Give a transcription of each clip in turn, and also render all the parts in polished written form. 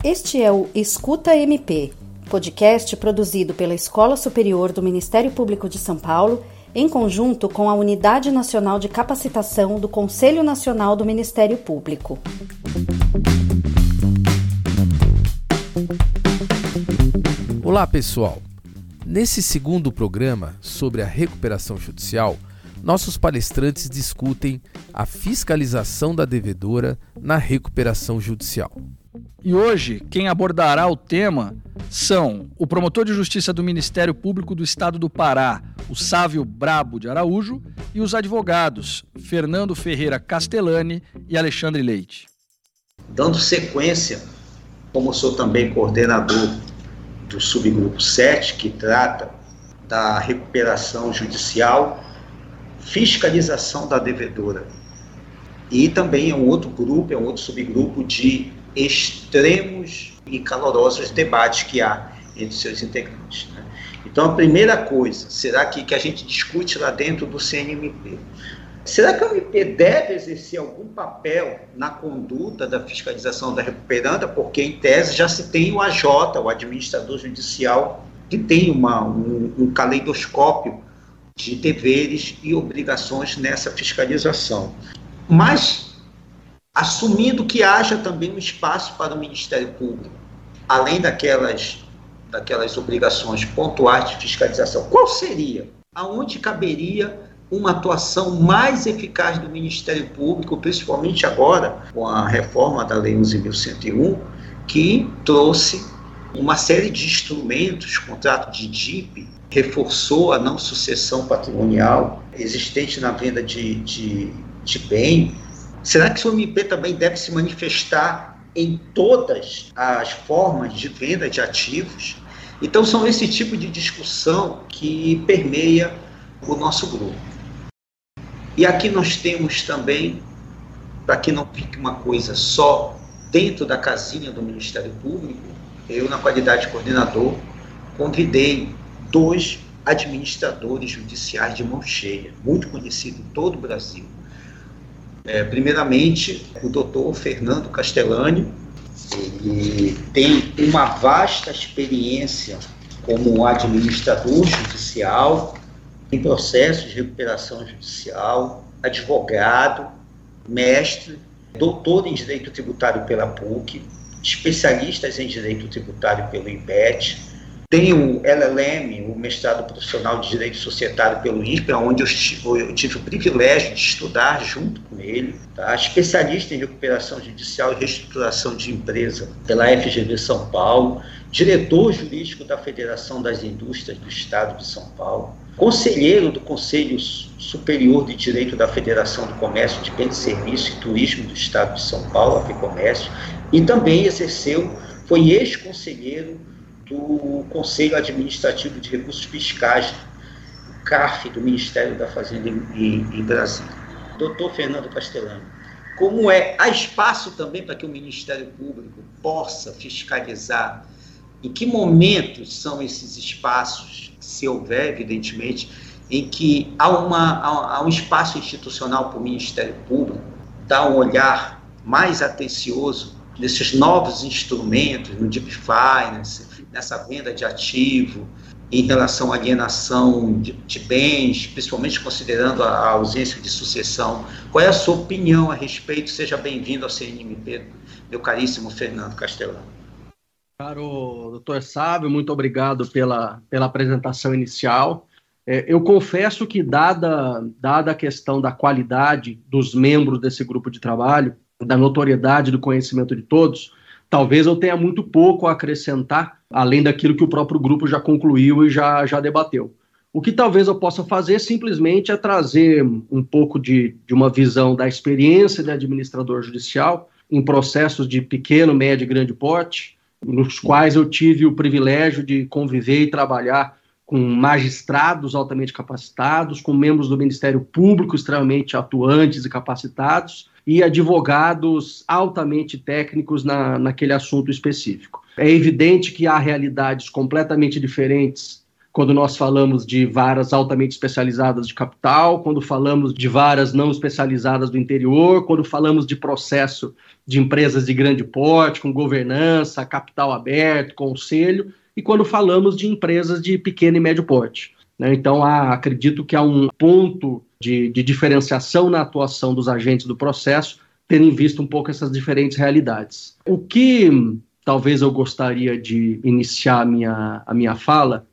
Este é o Escuta MP, podcast produzido pela Escola Superior do Ministério Público de São Paulo, em conjunto com a Unidade Nacional de Capacitação do Conselho Nacional do Ministério Público. Olá, pessoal! Nesse segundo programa sobre a recuperação judicial, nossos palestrantes discutem a fiscalização da devedora na recuperação judicial. E hoje, quem abordará o tema são o promotor de justiça do Ministério Público do Estado do Pará, o Sávio Brabo de Araújo, e os advogados Fernando Ferreira Castellani e Alexandre Leite. Dando sequência, como sou também coordenador do subgrupo 7, que trata da recuperação judicial, fiscalização da devedora. E também é um outro grupo, é um outro subgrupo de extremos e calorosos debates que há entre seus integrantes, né? Então, a primeira coisa, será que a gente discute lá dentro do CNMP? Será que o MP deve exercer algum papel na conduta da fiscalização da recuperanda? Porque, em tese, já se tem o AJ, o administrador judicial, que tem um caleidoscópio de deveres e obrigações nessa fiscalização. Mas, assumindo que haja também um espaço para o Ministério Público, além daquelas obrigações pontuais de fiscalização, qual seria? Aonde caberia uma atuação mais eficaz do Ministério Público, principalmente agora, com a reforma da Lei 11.101, que trouxe uma série de instrumentos, contrato de DIP, reforçou a não sucessão patrimonial existente na venda de bem. Será que o MP também deve se manifestar em todas as formas de venda de ativos? Então, são esse tipo de discussão que permeia o nosso grupo. E aqui nós temos também, para que não fique uma coisa só dentro da casinha do Ministério Público, eu, na qualidade de coordenador, convidei 2 administradores judiciais de mão cheia, muito conhecidos em todo o Brasil. Primeiramente, o doutor Fernando Castellani. Ele tem uma vasta experiência como administrador judicial, em processos de recuperação judicial, advogado, mestre, doutor em Direito Tributário pela PUC, especialistas em Direito Tributário pelo INPET, tem o LLM, o mestrado profissional de Direito Societário pelo INPE, onde eu tive o privilégio de estudar junto com ele, tá? Especialista em recuperação judicial e reestruturação de empresa pela FGV São Paulo, diretor jurídico da Federação das Indústrias do Estado de São Paulo, conselheiro do Conselho Superior de Direito da Federação do Comércio de Bens, Serviços e Turismo do Estado de São Paulo, a FEComércio, e também foi ex-conselheiro do Conselho Administrativo de Recursos Fiscais, CARF, do Ministério da Fazenda em Brasília. Doutor Fernando Castellani, há espaço também para que o Ministério Público possa fiscalizar? Em que momentos são esses espaços, se houver, evidentemente, em que há um espaço institucional para o Ministério Público dar um olhar mais atencioso nesses novos instrumentos, no Deep Finance, nessa venda de ativo, em relação à alienação de bens, principalmente considerando a ausência de sucessão? Qual é a sua opinião a respeito? Seja bem-vindo ao CNMP, meu caríssimo Fernando Castellani. Caro doutor Sávio, muito obrigado pela apresentação inicial. Eu confesso que, dada a questão da qualidade dos membros desse grupo de trabalho, da notoriedade do conhecimento de todos, talvez eu tenha muito pouco a acrescentar, além daquilo que o próprio grupo já concluiu e já debateu. O que talvez eu possa fazer simplesmente é trazer um pouco de uma visão da experiência de administrador judicial em processos de pequeno, médio e grande porte, nos quais eu tive o privilégio de conviver e trabalhar com magistrados altamente capacitados, com membros do Ministério Público extremamente atuantes e capacitados, e advogados altamente técnicos naquele assunto específico. É evidente que há realidades completamente diferentes quando nós falamos de varas altamente especializadas de capital, quando falamos de varas não especializadas do interior, quando falamos de processo de empresas de grande porte, com governança, capital aberto, conselho, e quando falamos de empresas de pequeno e médio porte. Então, acredito que há um ponto de diferenciação na atuação dos agentes do processo, tendo em vista um pouco essas diferentes realidades. O que talvez eu gostaria de iniciar a minha fala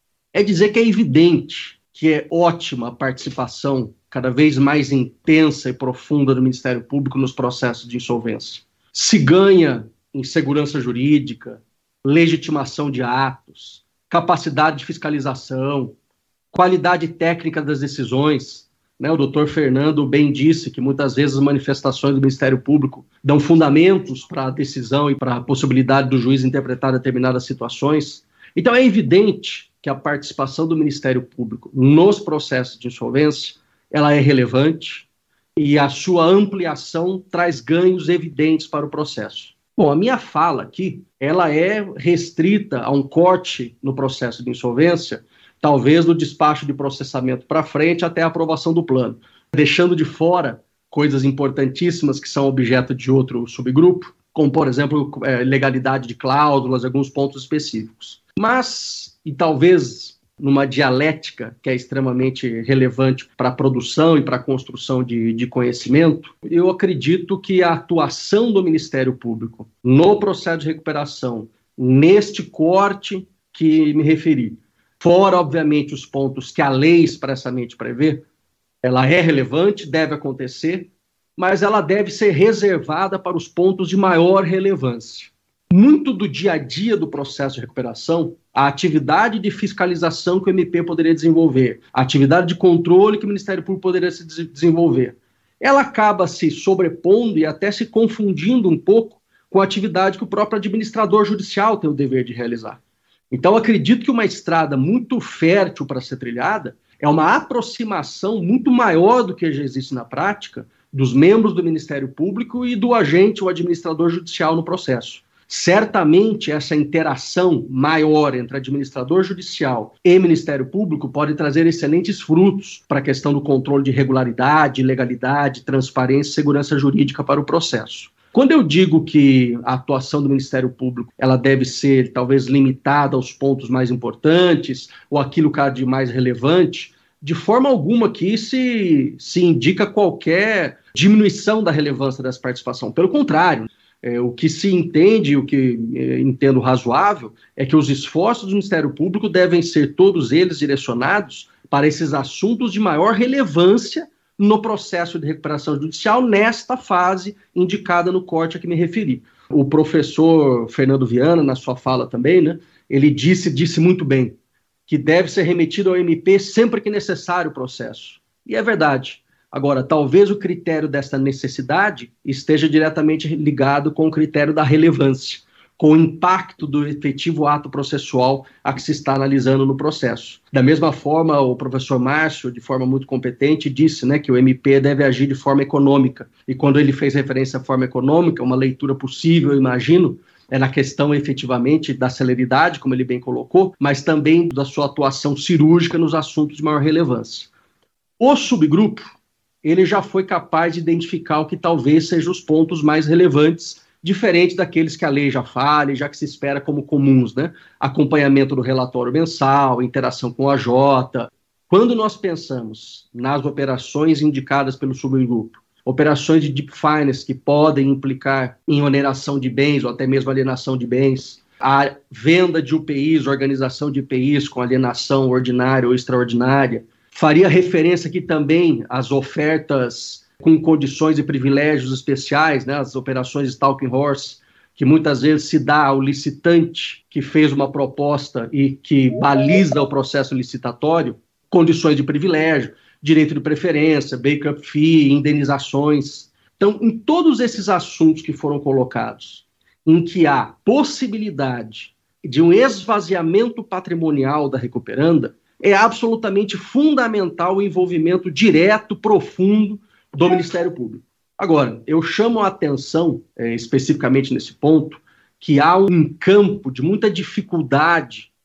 é dizer que é evidente que é ótima a participação cada vez mais intensa e profunda do Ministério Público nos processos de insolvência. Se ganha em segurança jurídica, legitimação de atos, capacidade de fiscalização, qualidade técnica das decisões. O doutor Fernando bem disse que muitas vezes as manifestações do Ministério Público dão fundamentos para a decisão e para a possibilidade do juiz interpretar determinadas situações. Então é evidente que a participação do Ministério Público nos processos de insolvência, ela é relevante e a sua ampliação traz ganhos evidentes para o processo. Bom, a minha fala aqui, ela é restrita a um corte no processo de insolvência, talvez do despacho de processamento para frente até a aprovação do plano, deixando de fora coisas importantíssimas que são objeto de outro subgrupo, como, por exemplo, legalidade de cláusulas, alguns pontos específicos. Mas, e talvez numa dialética que é extremamente relevante para a produção e para a construção de conhecimento, eu acredito que a atuação do Ministério Público no processo de recuperação, neste corte que me referi, fora, obviamente, os pontos que a lei expressamente prevê, ela é relevante, deve acontecer, mas ela deve ser reservada para os pontos de maior relevância. Muito do dia a dia do processo de recuperação, a atividade de fiscalização que o MP poderia desenvolver, a atividade de controle que o Ministério Público poderia se desenvolver, ela acaba se sobrepondo e até se confundindo um pouco com a atividade que o próprio administrador judicial tem o dever de realizar. Então, acredito que uma estrada muito fértil para ser trilhada é uma aproximação muito maior do que já existe na prática dos membros do Ministério Público e do agente ou administrador judicial no processo. Certamente, essa interação maior entre administrador judicial e Ministério Público pode trazer excelentes frutos para a questão do controle de regularidade, legalidade, transparência e segurança jurídica para o processo. Quando eu digo que a atuação do Ministério Público ela deve ser talvez limitada aos pontos mais importantes ou aquilo que há de mais relevante, de forma alguma aqui se indica qualquer diminuição da relevância dessa participação. Pelo contrário, o que se entende, o que entendo razoável, é que os esforços do Ministério Público devem ser todos eles direcionados para esses assuntos de maior relevância no processo de recuperação judicial, nesta fase indicada no corte a que me referi. O professor Fernando Viana, na sua fala também, ele disse muito bem que deve ser remetido ao MP sempre que necessário o processo. E é verdade. Agora, talvez o critério dessa necessidade esteja diretamente ligado com o critério da relevância, com o impacto do efetivo ato processual a que se está analisando no processo. Da mesma forma, o professor Márcio, de forma muito competente, disse que o MP deve agir de forma econômica. E quando ele fez referência à forma econômica, uma leitura possível, eu imagino, é na questão efetivamente da celeridade, como ele bem colocou, mas também da sua atuação cirúrgica nos assuntos de maior relevância. O subgrupo, ele já foi capaz de identificar o que talvez sejam os pontos mais relevantes, diferente daqueles que a lei já fala, já que se espera como comuns, acompanhamento do relatório mensal, interação com a AJ. Quando nós pensamos nas operações indicadas pelo subgrupo, operações de deep finance que podem implicar em oneração de bens ou até mesmo alienação de bens, a venda de UPIs, organização de UPIs com alienação ordinária ou extraordinária, faria referência aqui também às ofertas com condições e privilégios especiais, as operações Stalking Horse, que muitas vezes se dá ao licitante que fez uma proposta e que baliza o processo licitatório, condições de privilégio, direito de preferência, backup fee, indenizações. Então, em todos esses assuntos que foram colocados, em que há possibilidade de um esvaziamento patrimonial da recuperanda, é absolutamente fundamental o envolvimento direto, profundo, do Ministério Público. Agora, eu chamo a atenção, especificamente nesse ponto, que há um campo de muita dificuldade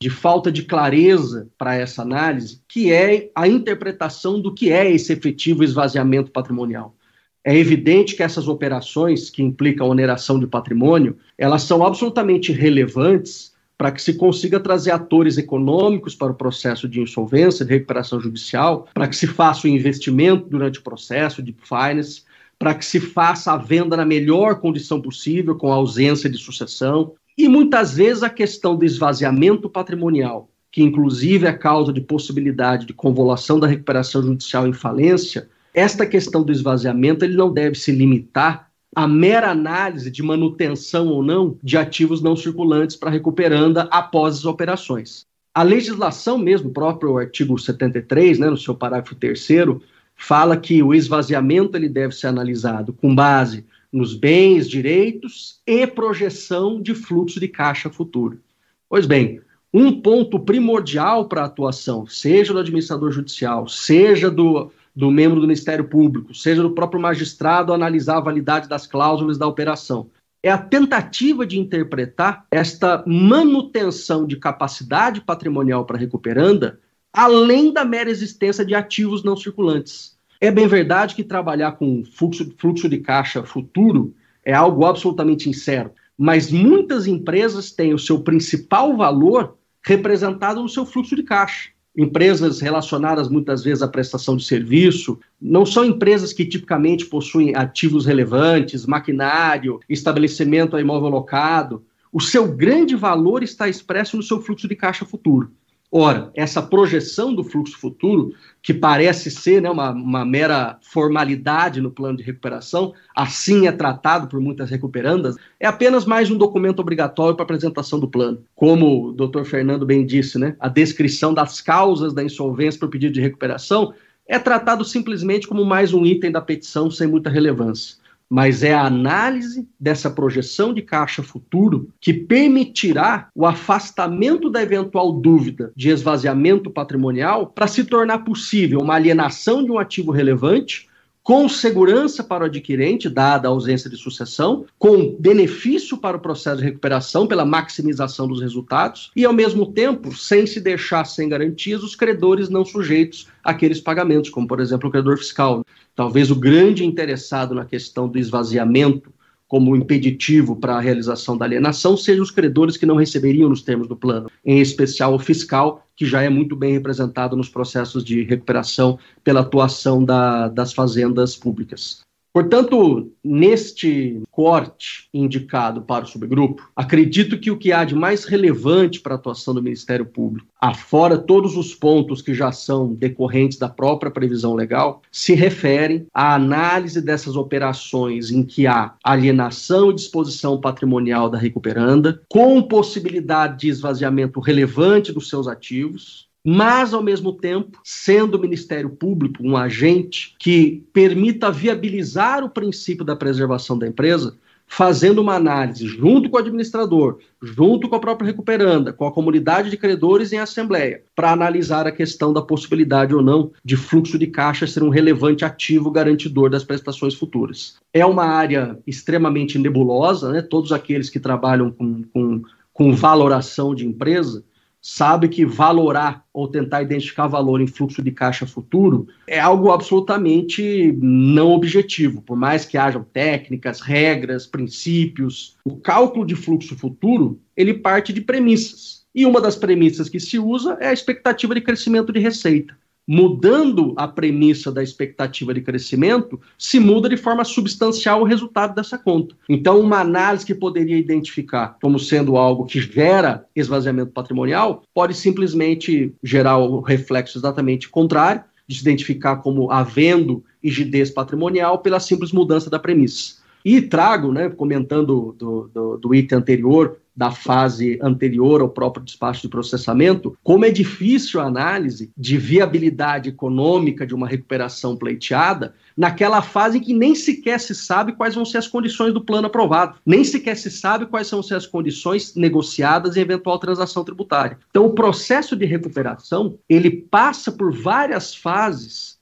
de falta de clareza para essa análise, que é a interpretação do que é esse efetivo esvaziamento patrimonial. É evidente que essas operações que implicam oneração de patrimônio, elas são absolutamente relevantes para que se consiga trazer atores econômicos para o processo de insolvência, de recuperação judicial, para que se faça o investimento durante o processo de finance, para que se faça a venda na melhor condição possível, com a ausência de sucessão. E muitas vezes a questão do esvaziamento patrimonial, que inclusive é causa de possibilidade de convolução da recuperação judicial em falência, esta questão do esvaziamento ele não deve se limitar à mera análise de manutenção ou não de ativos não circulantes para a recuperanda após as operações. A legislação mesmo, o próprio artigo 73, no seu parágrafo 3º, fala que o esvaziamento ele deve ser analisado com base nos bens, direitos e projeção de fluxo de caixa futuro. Pois bem, um ponto primordial para a atuação, seja do administrador judicial, seja do membro do Ministério Público, seja do próprio magistrado analisar a validade das cláusulas da operação, é a tentativa de interpretar esta manutenção de capacidade patrimonial para a recuperanda, além da mera existência de ativos não circulantes. É bem verdade que trabalhar com fluxo de caixa futuro é algo absolutamente incerto, mas muitas empresas têm o seu principal valor representado no seu fluxo de caixa. Empresas relacionadas muitas vezes à prestação de serviço, não são empresas que tipicamente possuem ativos relevantes, maquinário, estabelecimento a imóvel locado. O seu grande valor está expresso no seu fluxo de caixa futuro. Ora, essa projeção do fluxo futuro, que parece ser uma mera formalidade no plano de recuperação, assim é tratado por muitas recuperandas, é apenas mais um documento obrigatório para a apresentação do plano. Como o Dr. Fernando bem disse, a descrição das causas da insolvência para o pedido de recuperação é tratado simplesmente como mais um item da petição sem muita relevância. Mas é a análise dessa projeção de caixa futuro que permitirá o afastamento da eventual dúvida de esvaziamento patrimonial para se tornar possível uma alienação de um ativo relevante com segurança para o adquirente, dada a ausência de sucessão, com benefício para o processo de recuperação pela maximização dos resultados e, ao mesmo tempo, sem se deixar sem garantias os credores não sujeitos àqueles pagamentos, como, por exemplo, o credor fiscal. Talvez o grande interessado na questão do esvaziamento como impeditivo para a realização da alienação sejam os credores que não receberiam nos termos do plano, em especial o fiscal, que já é muito bem representado nos processos de recuperação pela atuação das fazendas públicas. Portanto, neste corte indicado para o subgrupo, acredito que o que há de mais relevante para a atuação do Ministério Público, afora todos os pontos que já são decorrentes da própria previsão legal, se referem à análise dessas operações em que há alienação e disposição patrimonial da recuperanda, com possibilidade de esvaziamento relevante dos seus ativos, mas, ao mesmo tempo, sendo o Ministério Público um agente que permita viabilizar o princípio da preservação da empresa, fazendo uma análise junto com o administrador, junto com a própria recuperanda, com a comunidade de credores em assembleia, para analisar a questão da possibilidade ou não de fluxo de caixa ser um relevante ativo garantidor das prestações futuras. É uma área extremamente nebulosa, Todos aqueles que trabalham com valoração de empresa sabe que valorar ou tentar identificar valor em fluxo de caixa futuro é algo absolutamente não objetivo, por mais que hajam técnicas, regras, princípios. O cálculo de fluxo futuro, ele parte de premissas. E uma das premissas que se usa é a expectativa de crescimento de receita. Mudando a premissa da expectativa de crescimento, se muda de forma substancial o resultado dessa conta. Então, uma análise que poderia identificar como sendo algo que gera esvaziamento patrimonial, pode simplesmente gerar o reflexo exatamente contrário, de se identificar como havendo rigidez patrimonial pela simples mudança da premissa. E trago, comentando do item anterior, da fase anterior ao próprio despacho de processamento, como é difícil a análise de viabilidade econômica de uma recuperação pleiteada naquela fase em que nem sequer se sabe quais vão ser as condições do plano aprovado, nem sequer se sabe quais vão ser as condições negociadas em eventual transação tributária. Então, o processo de recuperação, ele passa por várias fases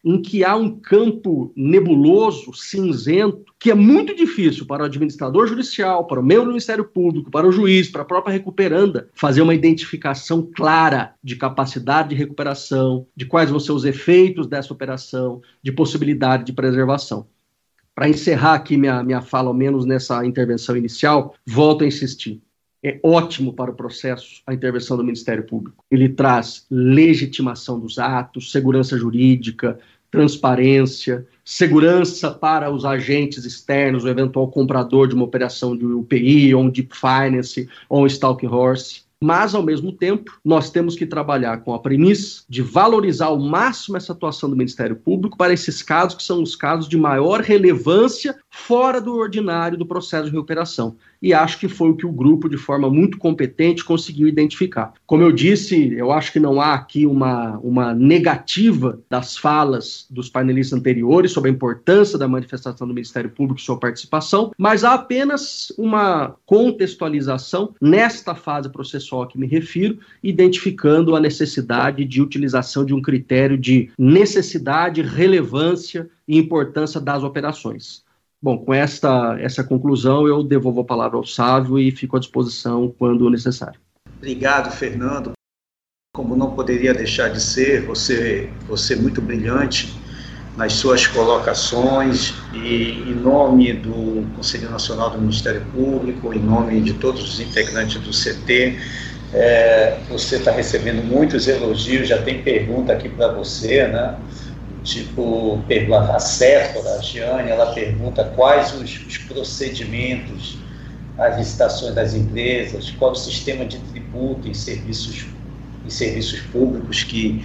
em que há um campo nebuloso, cinzento, que é muito difícil para o administrador judicial, para o membro do Ministério Público, para o juiz, para a própria recuperanda, fazer uma identificação clara de capacidade de recuperação, de quais vão ser os efeitos dessa operação, de possibilidade de preservação. Para encerrar aqui minha fala, ao menos nessa intervenção inicial, volto a insistir. É ótimo para o processo a intervenção do Ministério Público. Ele traz legitimação dos atos, segurança jurídica, transparência, segurança para os agentes externos, o eventual comprador de uma operação de UPI, ou um Deep Finance, ou um Stalk Horse. Mas, ao mesmo tempo, nós temos que trabalhar com a premissa de valorizar ao máximo essa atuação do Ministério Público para esses casos que são os casos de maior relevância fora do ordinário do processo de recuperação. E acho que foi o que o grupo, de forma muito competente, conseguiu identificar. Como eu disse, eu acho que não há aqui uma negativa das falas dos painelistas anteriores sobre a importância da manifestação do Ministério Público e sua participação, mas há apenas uma contextualização nesta fase processual a que me refiro, identificando a necessidade de utilização de um critério de necessidade, relevância e importância das operações. Bom, com essa conclusão, eu devolvo a palavra ao Sávio e fico à disposição quando necessário. Obrigado, Fernando. Como não poderia deixar de ser, você é muito brilhante nas suas colocações e em nome do Conselho Nacional do Ministério Público, em nome de todos os integrantes do CT, você está recebendo muitos elogios, já tem pergunta aqui para você, né? Tipo, a Céfora, a Giane, ela pergunta quais os procedimentos, as licitações das empresas, qual o sistema de tributo em serviços públicos que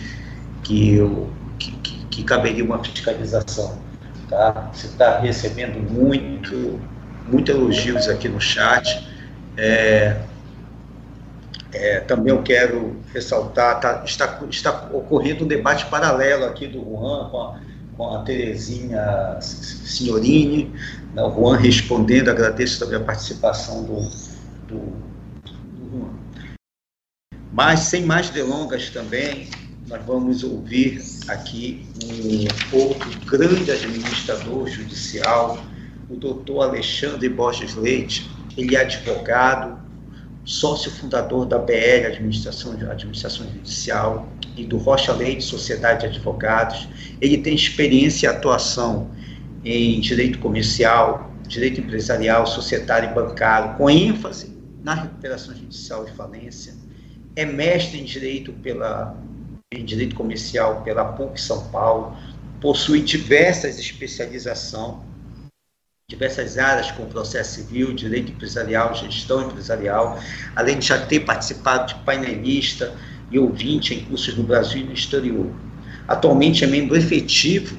caberia uma fiscalização. Tá? Você está recebendo muito elogios aqui no chat. Também eu quero ressaltar, está ocorrendo um debate paralelo aqui do Juan com a Terezinha Signorini, né, o Juan respondendo, agradeço também a participação do Juan. Mas, sem mais delongas também, nós vamos ouvir aqui um outro grande administrador judicial, o doutor Alexandre Borges Leite. Ele é advogado, sócio fundador da BL Administração Judicial e do Rocha Leite Sociedade de Advogados. Ele tem experiência e atuação em direito comercial, direito empresarial, societário e bancário, com ênfase na recuperação judicial e falência. É mestre em direito comercial pela PUC São Paulo, possui diversas especializações, diversas áreas como processo civil, direito empresarial, gestão empresarial, além de já ter participado de painelista e ouvinte em cursos no Brasil e no exterior. Atualmente é membro efetivo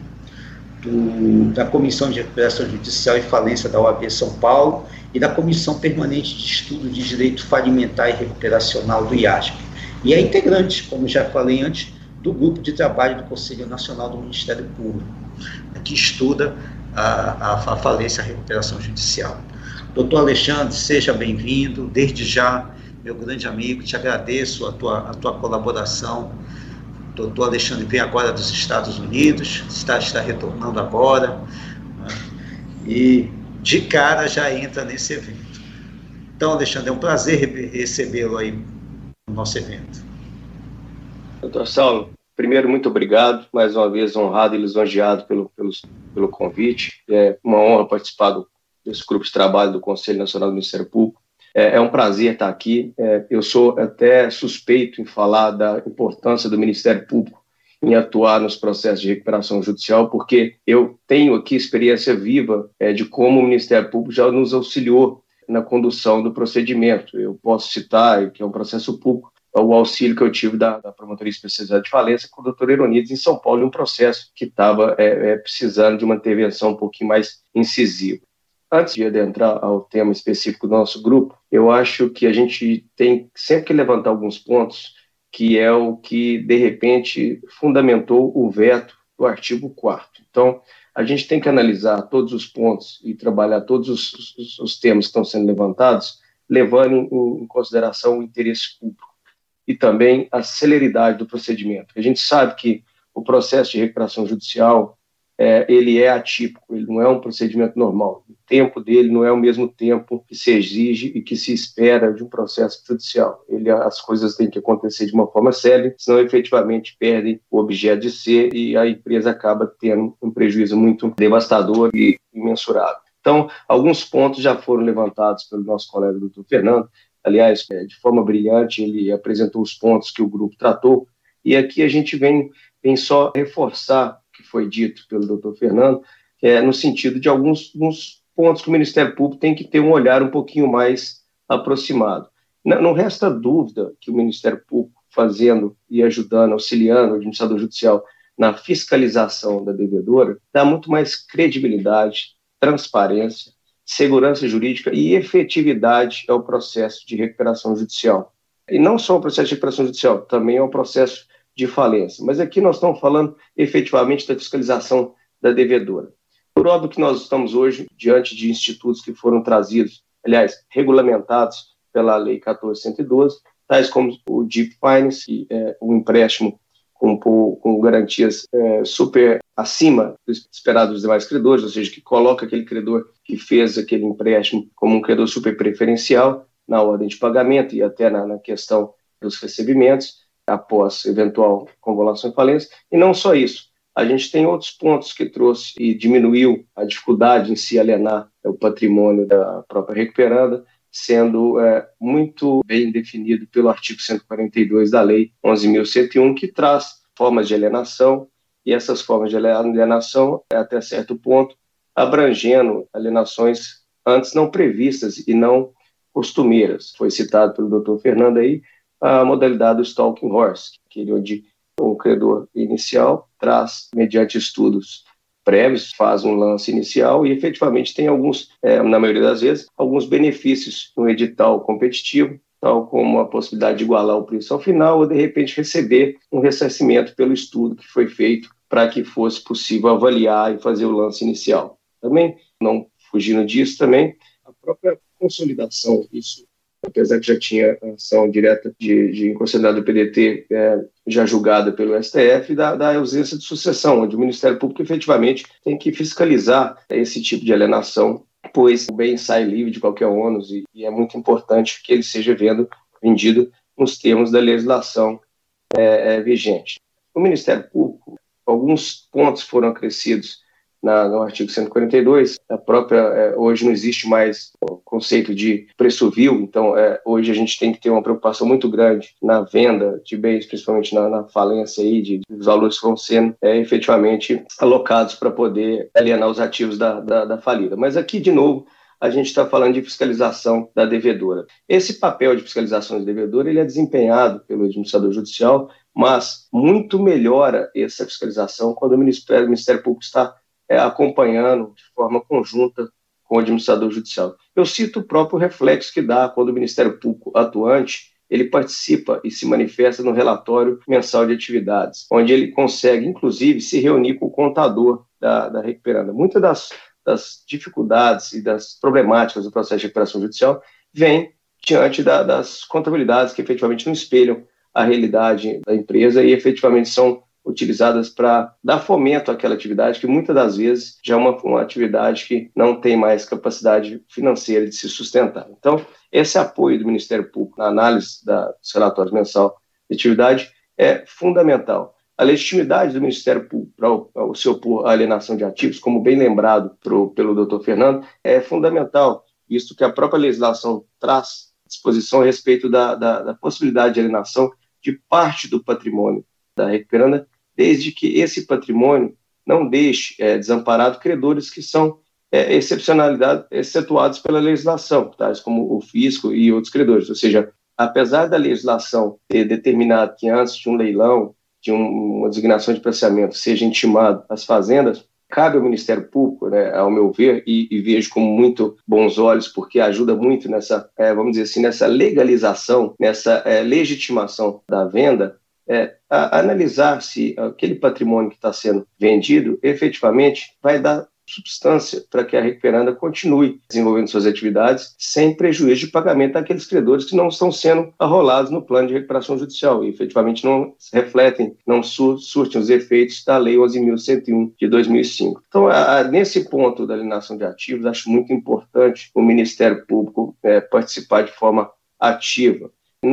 da Comissão de Recuperação Judicial e Falência da OAB São Paulo e da Comissão Permanente de Estudo de Direito Falimentar e Recuperacional do IASP. E é integrante, como já falei antes, do grupo de trabalho do Conselho Nacional do Ministério Público, que estuda a falência e a recuperação judicial. Doutor Alexandre, seja bem-vindo. Desde já, meu grande amigo, te agradeço a tua colaboração. Doutor Alexandre vem agora dos Estados Unidos, está retornando agora, né? E de cara já entra nesse evento. Então, Alexandre, é um prazer recebê-lo aí no nosso evento. Doutor Saulo, primeiro, muito obrigado, mais uma vez honrado e lisonjeado pelo convite. É uma honra participar desse grupo de trabalho do Conselho Nacional do Ministério Público. É um prazer estar aqui. Eu sou até suspeito em falar da importância do Ministério Público em atuar nos processos de recuperação judicial, porque eu tenho aqui experiência viva de como o Ministério Público já nos auxiliou na condução do procedimento. Eu posso citar, que é um processo público, o auxílio que eu tive da Promotoria Especializada de Falência com o doutor Eronides em São Paulo, em um processo que estava precisando de uma intervenção um pouquinho mais incisiva. Antes de adentrar ao tema específico do nosso grupo, eu acho que a gente tem sempre que levantar alguns pontos, que é o que, de repente, fundamentou o veto do artigo 4º. Então, a gente tem que analisar todos os pontos e trabalhar todos os temas que estão sendo levantados, levando em consideração o interesse público e também a celeridade do procedimento. A gente sabe que o processo de recuperação judicial ele é atípico, ele não é um procedimento normal. O tempo dele não é o mesmo tempo que se exige e que se espera de um processo judicial. As coisas têm que acontecer de uma forma séria, senão efetivamente perdem o objeto de ser e a empresa acaba tendo um prejuízo muito devastador e imensurável. Então, alguns pontos já foram levantados pelo nosso colega doutor Fernando. Aliás, de forma brilhante, ele apresentou os pontos que o grupo tratou, e aqui a gente vem só reforçar o que foi dito pelo doutor Fernando, no sentido de alguns pontos que o Ministério Público tem que ter um olhar um pouquinho mais aproximado. Não resta dúvida que o Ministério Público, fazendo e ajudando, auxiliando o administrador judicial na fiscalização da devedora, dá muito mais credibilidade, transparência, segurança jurídica e efetividade ao processo de recuperação judicial. E não só o processo de recuperação judicial, também é o processo de falência. Mas aqui nós estamos falando efetivamente da fiscalização da devedora. Por óbvio que nós estamos hoje diante de institutos que foram trazidos, aliás, regulamentados pela Lei 14.112, tais como o Deep Finance, que é um empréstimo com garantias super acima do esperado dos demais credores, ou seja, que coloca aquele credor que fez aquele empréstimo como um credor super preferencial na ordem de pagamento e até na questão dos recebimentos, após eventual convolução e falência. E não só isso, a gente tem outros pontos que trouxe e diminuiu a dificuldade em se alienar o patrimônio da própria recuperanda, sendo muito bem definido pelo artigo 142 da Lei 11.101, que traz formas de alienação, e essas formas de alienação, até certo ponto, abrangendo alienações antes não previstas e não costumeiras. Foi citado pelo doutor Fernando aí, a modalidade do stalking horse, que é onde o credor inicial traz, mediante estudos prévios, faz um lance inicial e efetivamente tem alguns, na maioria das vezes, alguns benefícios no edital competitivo, tal como a possibilidade de igualar o preço ao final ou de repente receber um ressarcimento pelo estudo que foi feito para que fosse possível avaliar e fazer o lance inicial. Também, não fugindo disso também, a própria consolidação, isso apesar que já tinha ação direta de inconstitucionalidade do PDT já julgada pelo STF, da ausência de sucessão, onde o Ministério Público efetivamente tem que fiscalizar esse tipo de alienação, pois o bem sai livre de qualquer ônus e é muito importante que ele seja vendido nos termos da legislação vigente. O Ministério Público, alguns pontos foram acrescidos no artigo 142, hoje não existe mais o conceito de preço vil, então hoje a gente tem que ter uma preocupação muito grande na venda de bens, principalmente na falência aí, os valores que vão sendo efetivamente alocados para poder alienar os ativos da falida. Mas aqui, de novo, a gente está falando de fiscalização da devedora. Esse papel de fiscalização da devedora ele é desempenhado pelo administrador judicial, mas muito melhora essa fiscalização quando o Ministério Público está acompanhando de forma conjunta com o administrador judicial. Eu cito o próprio reflexo que dá quando o Ministério Público atuante ele participa e se manifesta no relatório mensal de atividades, onde ele consegue, inclusive, se reunir com o contador da recuperanda. Muitas das dificuldades e das problemáticas do processo de recuperação judicial vêm diante das contabilidades que efetivamente não espelham a realidade da empresa e efetivamente são utilizadas para dar fomento àquela atividade, que muitas das vezes já é uma atividade que não tem mais capacidade financeira de se sustentar. Então, esse apoio do Ministério Público na análise dos relatórios mensal de atividade é fundamental. A legitimidade do Ministério Público para se opor à alienação de ativos, como bem lembrado pelo doutor Fernando, é fundamental, visto que a própria legislação traz disposição a respeito da possibilidade de alienação de parte do patrimônio da recuperanda, desde que esse patrimônio não deixe desamparado credores que são excetuados pela legislação, tais como o fisco e outros credores. Ou seja, apesar da legislação ter determinado que antes de um leilão, de uma designação de preciamento, seja intimado às fazendas, cabe ao Ministério Público, ao meu ver, e vejo com muito bons olhos, porque ajuda muito nessa, vamos dizer assim, nessa legalização, nessa legitimação da venda, a analisar se aquele patrimônio que está sendo vendido efetivamente vai dar substância para que a recuperanda continue desenvolvendo suas atividades sem prejuízo de pagamento daqueles credores que não estão sendo arrolados no plano de recuperação judicial e efetivamente não refletem, não surtem os efeitos da Lei 11.101 de 2005. Então, nesse ponto da alienação de ativos, acho muito importante o Ministério Público participar de forma ativa.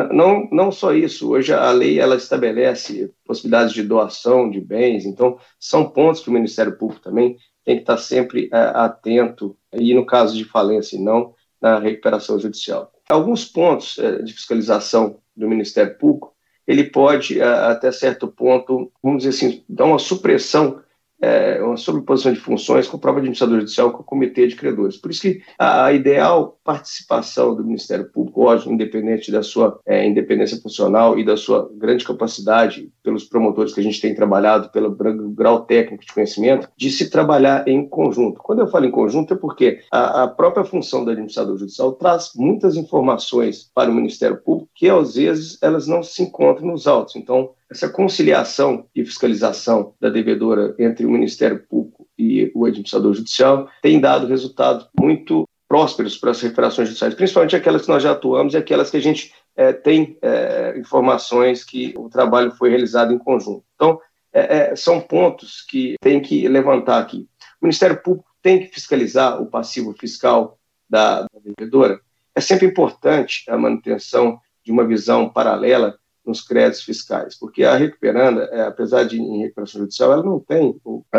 Não só isso, hoje a lei ela estabelece possibilidades de doação de bens, então são pontos que o Ministério Público também tem que estar sempre atento, e no caso de falência e não na recuperação judicial. Alguns pontos de fiscalização do Ministério Público, ele pode, até certo ponto, vamos dizer assim, dar uma supressão, uma sobreposição de funções com o próprio administrador judicial, com o comitê de credores. Por isso que a ideal participação do Ministério Público, hoje, independente da sua independência funcional e da sua grande capacidade, pelos promotores que a gente tem trabalhado, pelo grau técnico de conhecimento, de se trabalhar em conjunto. Quando eu falo em conjunto é porque a própria função do administrador judicial traz muitas informações para o Ministério Público que, às vezes, elas não se encontram nos autos. Então, essa conciliação e fiscalização da devedora entre o Ministério Público e o administrador judicial tem dado resultados muito prósperos para as recuperações judiciais, principalmente aquelas que nós já atuamos e aquelas que a gente tem informações que o trabalho foi realizado em conjunto. Então, são pontos que tem que levantar aqui. O Ministério Público tem que fiscalizar o passivo fiscal da devedora. É sempre importante a manutenção de uma visão paralela nos créditos fiscais, porque a recuperanda, apesar de em recuperação judicial, ela não tem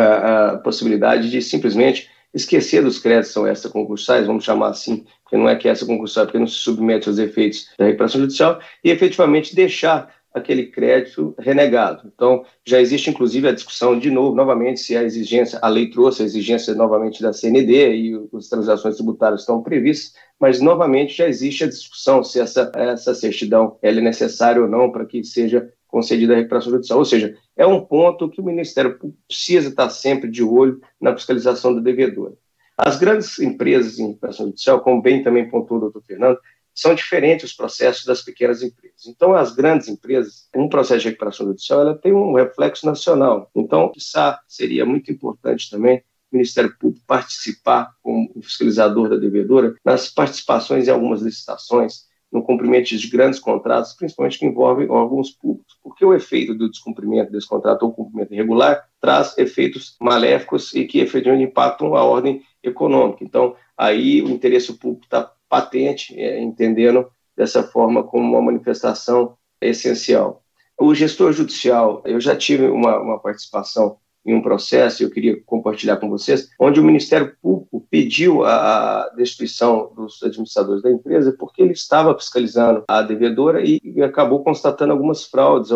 a possibilidade de simplesmente esquecer dos créditos são extraconcursais, vamos chamar assim, porque não é que é extraconcursal, porque não se submete aos efeitos da recuperação judicial, e efetivamente deixar aquele crédito renegado. Então, já existe inclusive a discussão de novo, novamente, se a exigência, a lei trouxe a exigência novamente da CND e as transações tributárias estão previstas, mas novamente já existe a discussão se essa certidão é necessária ou não para que seja concedida a recuperação judicial. Ou seja, é um ponto que o Ministério Público precisa estar sempre de olho na fiscalização da devedora. As grandes empresas em recuperação judicial, como bem também pontuou o doutor Fernando, são diferentes os processos das pequenas empresas. Então, as grandes empresas, um processo de recuperação judicial, ela tem um reflexo nacional. Então, seria muito importante também o Ministério Público participar como fiscalizador da devedora nas participações em algumas licitações, no cumprimento de grandes contratos, principalmente que envolvem órgãos públicos, porque o efeito do descumprimento desse contrato ou cumprimento irregular traz efeitos maléficos e que efetivamente impactam a ordem econômica. Então, aí o interesse público está patente, entendendo dessa forma como uma manifestação essencial. O gestor judicial, eu já tive uma participação em um processo, eu queria compartilhar com vocês, onde o Ministério Público pediu a destituição dos administradores da empresa porque ele estava fiscalizando a devedora e acabou constatando algumas fraudes,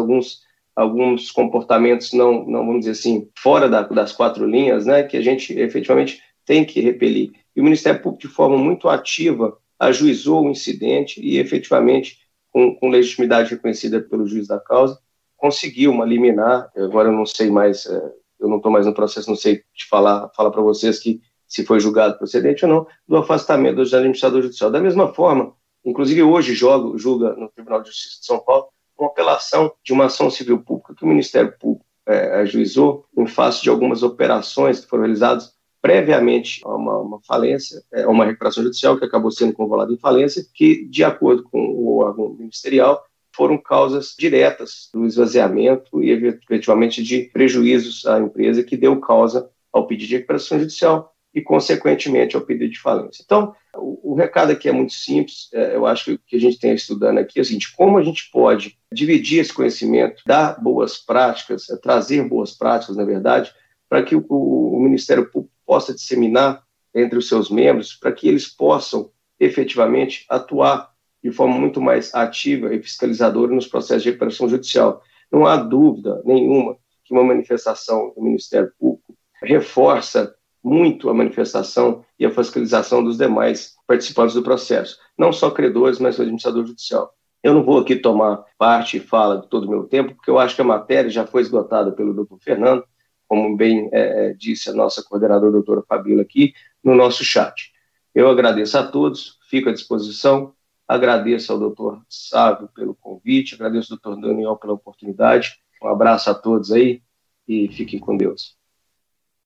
alguns comportamentos não vamos dizer assim, fora das quatro linhas, né, que a gente efetivamente tem que repelir. E o Ministério Público, de forma muito ativa, ajuizou o incidente e, efetivamente, com legitimidade reconhecida pelo juiz da causa, conseguiu uma liminar. Agora eu não sei mais, eu não estou mais no processo, não sei te falar para vocês que se foi julgado procedente ou não, do afastamento do administrador judicial. Da mesma forma, inclusive hoje julga no Tribunal de Justiça de São Paulo uma apelação de uma ação civil pública que o Ministério Público ajuizou em face de algumas operações que foram realizadas previamente a uma falência, uma recuperação judicial que acabou sendo convalada em falência, que, de acordo com o órgão ministerial, foram causas diretas do esvaziamento e, efetivamente, de prejuízos à empresa que deu causa ao pedido de recuperação judicial e, consequentemente, ao pedido de falência. Então, o recado aqui é muito simples, eu acho que o que a gente tem estudando aqui é o seguinte: como a gente pode dividir esse conhecimento, dar boas práticas, trazer boas práticas, na verdade, para que o Ministério Público possa disseminar entre os seus membros, para que eles possam efetivamente atuar de forma muito mais ativa e fiscalizadora nos processos de recuperação judicial. Não há dúvida nenhuma que uma manifestação do Ministério Público reforça muito a manifestação e a fiscalização dos demais participantes do processo, não só credores, mas o administrador judicial. Eu não vou aqui tomar parte e fala de todo o meu tempo, porque eu acho que a matéria já foi esgotada pelo doutor Fernando, como bem disse a nossa coordenadora, doutora Fabíola, aqui no nosso chat. Eu agradeço a todos, fico à disposição, agradeço ao doutor Sávio pelo convite, agradeço ao doutor Daniel pela oportunidade, um abraço a todos aí e fiquem com Deus.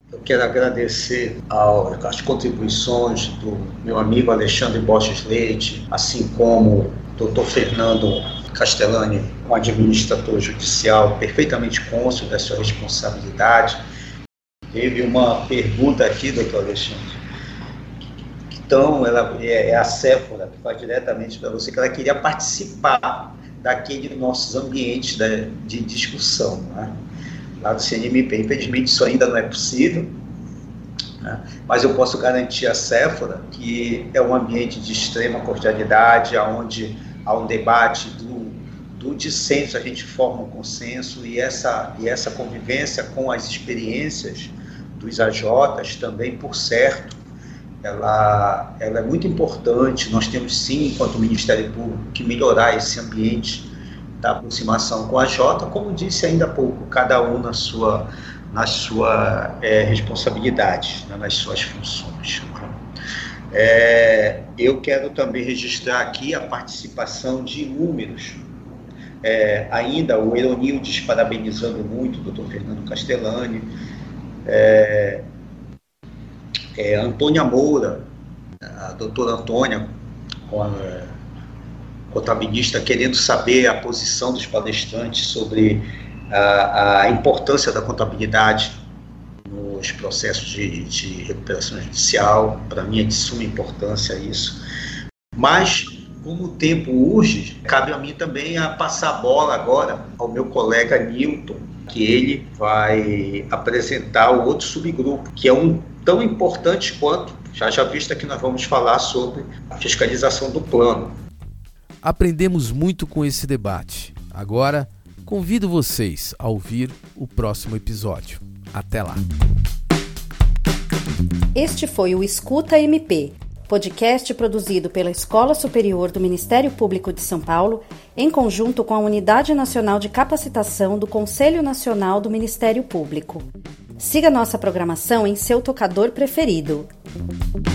Eu quero agradecer as contribuições do meu amigo Alexandre Borges Leite, assim como o Dr. Fernando Castellani, um administrador judicial perfeitamente cônscio da sua responsabilidade. Teve uma pergunta aqui, doutor Alexandre. Então, ela é a Séfora, que faz diretamente para você, que ela queria participar daquele nossos ambientes de discussão, né? Lá do CNMP. Infelizmente, isso ainda não é possível, né? Mas eu posso garantir a Séfora que é um ambiente de extrema cordialidade, onde há um debate do dissenso, a gente forma um consenso, e essa convivência com as experiências dos AJs também, por certo, ela é muito importante. Nós temos sim, enquanto Ministério Público, que melhorar esse ambiente da aproximação com a AJ, como disse ainda há pouco, cada um na sua responsabilidade, né, nas suas funções. Eu quero também registrar aqui a participação de inúmeros. Ainda o Eronildes parabenizando muito o Dr. Fernando Castellani, Antônia Moura, a doutora Antônia, contabilista, querendo saber a posição dos palestrantes sobre a importância da contabilidade nos processos de recuperação judicial. Para mim é de suma importância isso. Mas, como o tempo urge, cabe a mim também a passar a bola agora ao meu colega Nilton, que ele vai apresentar o outro subgrupo, que é tão importante quanto, já vista que nós vamos falar sobre a fiscalização do plano. Aprendemos muito com esse debate. Agora, convido vocês a ouvir o próximo episódio. Até lá! Este foi o Escuta MP, podcast produzido pela Escola Superior do Ministério Público de São Paulo, em conjunto com a Unidade Nacional de Capacitação do Conselho Nacional do Ministério Público. Siga nossa programação em seu tocador preferido.